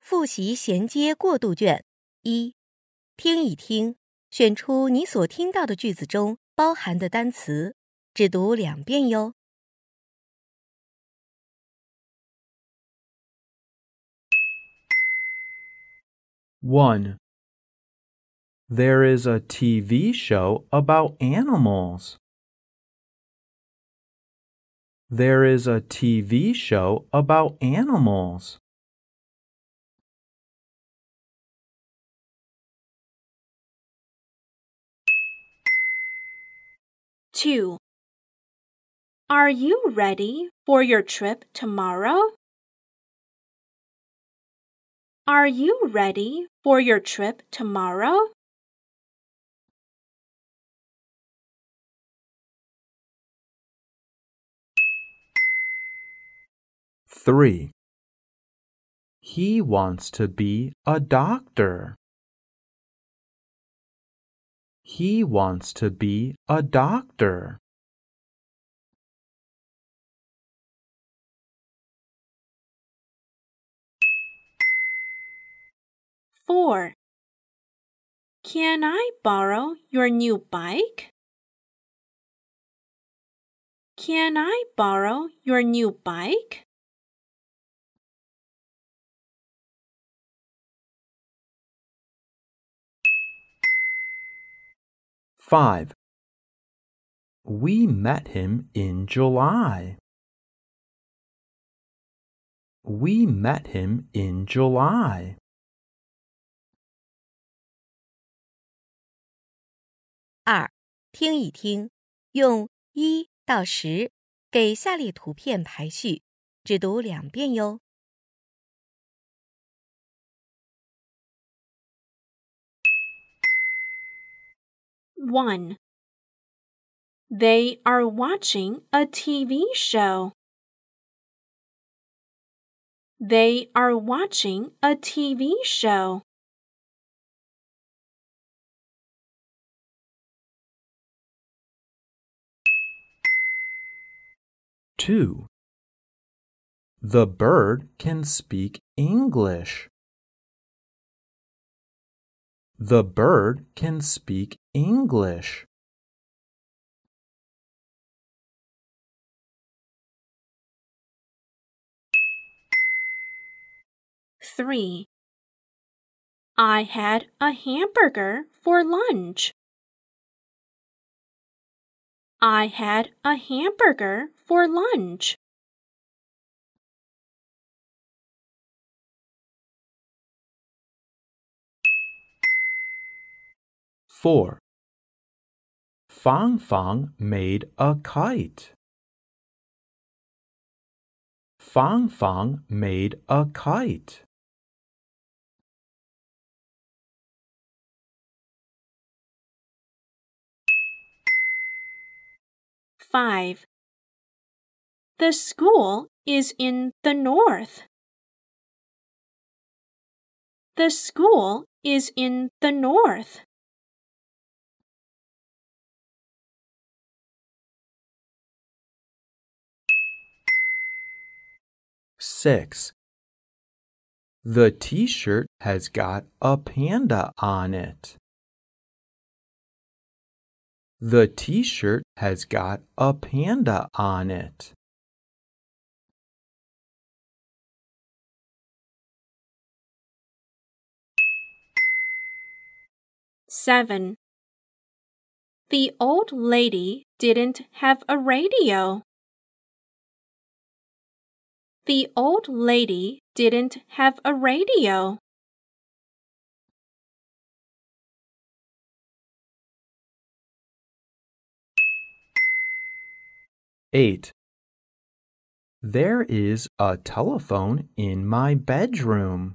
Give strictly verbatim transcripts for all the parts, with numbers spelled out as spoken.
复习衔接过渡卷一，听一听，选出你所听到的句子中包含的单词，只读两遍哟。 one. There is a T V show about animals. There is a T V show about animals. two. Are you ready for your trip tomorrow? Are you ready for your trip tomorrow? three. He wants to be a doctor. He wants to be a doctor. four. Can I borrow your new bike? Can I borrow your new bike? five. We met him in July. We met him in July. 二，听一听，用一到十给下列图片排序，只读两遍哟。 one. They are watching a T V show. They are watching a T V show. two. The bird can speak English. The bird can speak English. three. I had a hamburger for lunch. I had a hamburger for lunch. four. Fang Fang made a kite. Fang Fang made a kite. five. The school is in the north. The school is in the north. six. The t-shirt has got a panda on it. The t-shirt has got a panda on it. seven. The old lady didn't have a radio. The old lady didn't have a radio. eight. There is a telephone in my bedroom.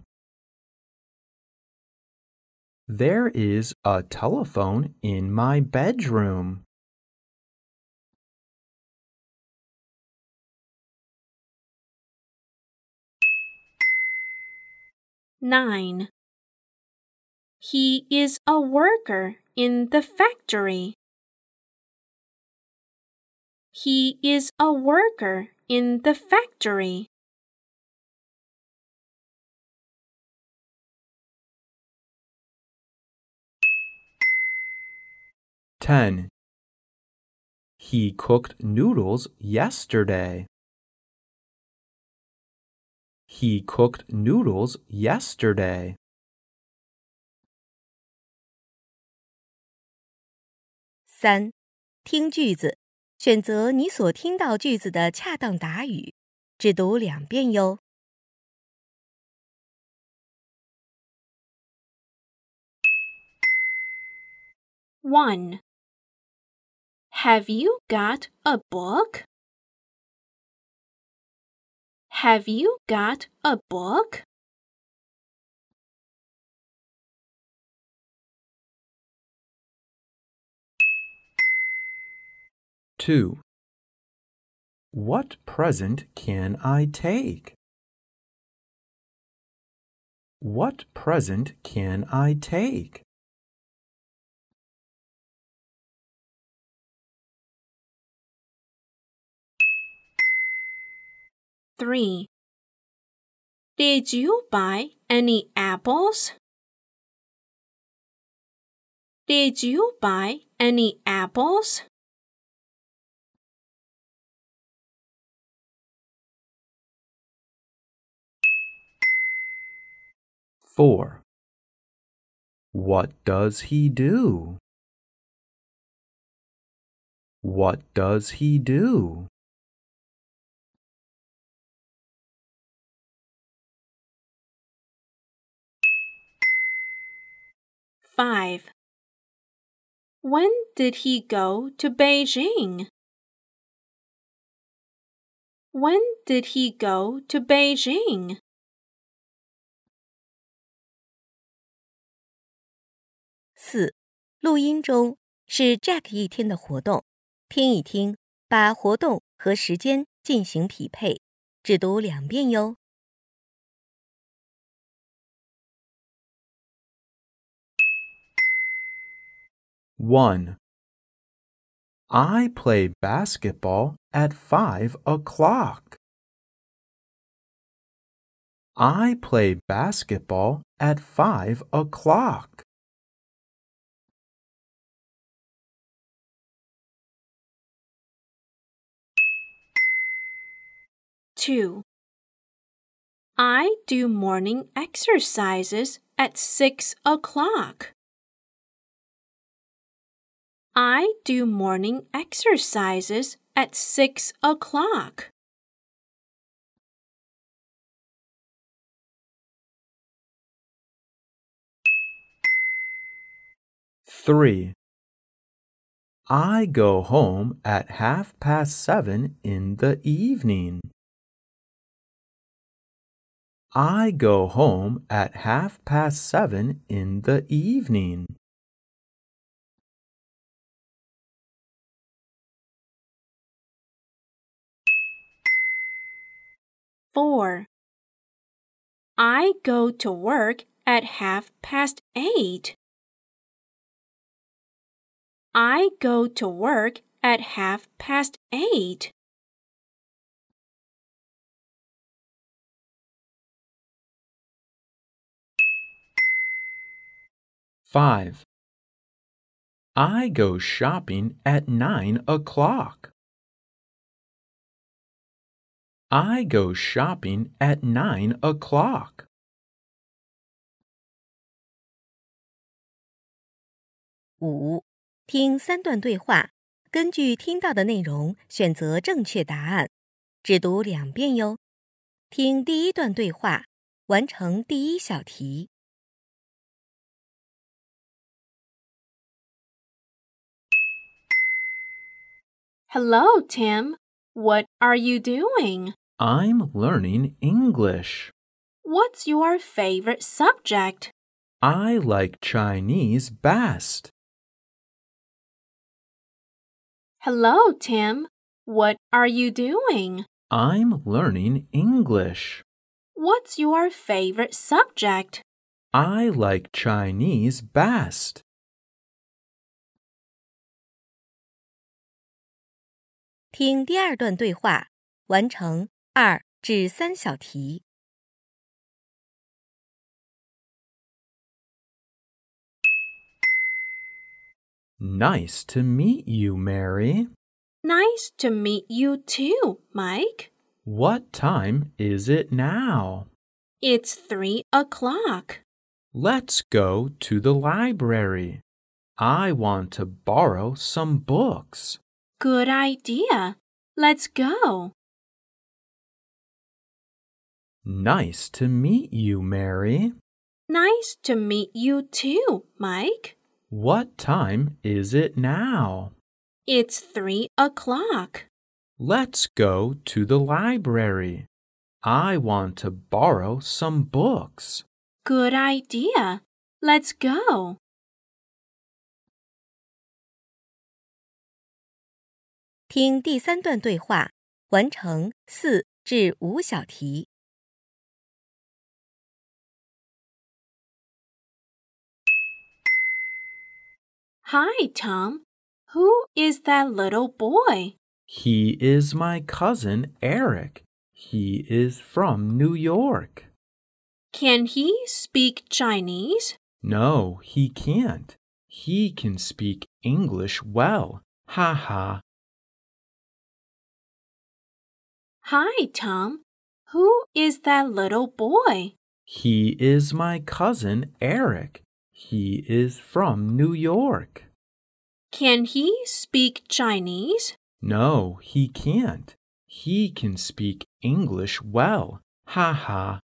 There is a telephone in my bedroom. nine. He is a worker in the factory. He is a worker in the factory. ten. He cooked noodles yesterday. He cooked noodles yesterday. 三、听句子，选择你所听到句子的恰当答语，只读两遍哟。 one. Have you got a book? Have you got a book? two. What present can I take? What present can I take? three. Did you buy any apples? Did you buy any apples? four. What does he do? What does he do? five. When did he go to Beijing? When did he go to Beijing? 四、录音中是 Jack 一天的活动，听一听，把活动和时间进行匹配，只读两遍哟。 one. I play basketball at five o'clock. I play basketball at five o'clock. two. I do morning exercises at six o'clock. I do morning exercises at six o'clock. three. I go home at half past seven in the evening. I go home at half past seven in the evening. four. I go to work at half past eight. I go to work at half past eight. five. I go shopping at nine o'clock. I go shopping at nine o'clock. 五、听三段对话，根据听到的内容选择正确答案，只读两遍哟。听第一段对话，完成第一小题。 Hello, Tim. What are you doing? I'm learning English. What's your favorite subject? I like Chinese best. Hello, Tim. What are you doing? I'm learning English. What's your favorite subject? I like Chinese best. 听第二段对话，完成二至三小题。 Nice to meet you, Mary. Nice to meet you too, Mike. What time is it now? It's three o'clock. Let's go to the library. I want to borrow some books. Good idea. Let's go. Nice to meet you, Mary. Nice to meet you too, Mike. What time is it now? It's three o'clock. Let's go to the library. I want to borrow some books. Good idea. Let's go. 听第三段对话，完成四至五小题。 Hi, Tom. Who is that little boy? He is my cousin Eric. He is from New York. Can he speak Chinese? No, he can't. He can speak English well. Ha ha. Hi, Tom. Who is that little boy? He is my cousin Eric. He is from New York. Can he speak Chinese? No, he can't. He can speak English well. Ha ha.